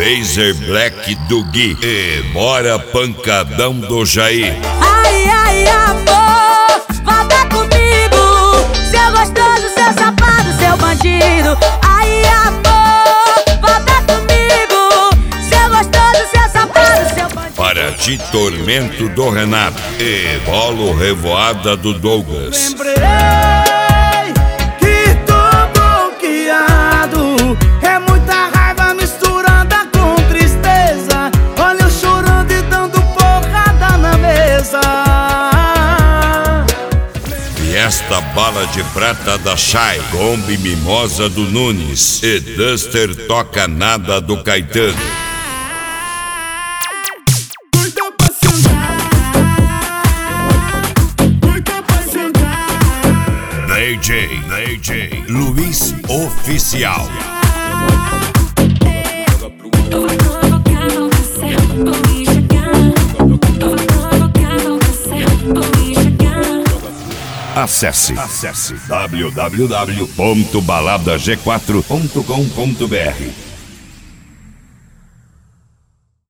Razer Black do Gui e bora pancadão do Jair. Ai, ai, amor, volta comigo, seu gostoso, seu safado, seu bandido. Ai, amor, volta comigo, seu gostoso, seu safado, seu bandido. Para ti, Tormento do Renato e Bolo Revoada do Douglas. Lembrei que tô bloqueado, é muita raiva misturada com tristeza. Olha eu chorando e dando porrada na mesa. Fiesta Bala de Prata da Chay, Kombi Mimosa do Nunes e Duster Toca Nada do Caetano. DJ Luiz Oficial. Acesse www.baladag4.com.br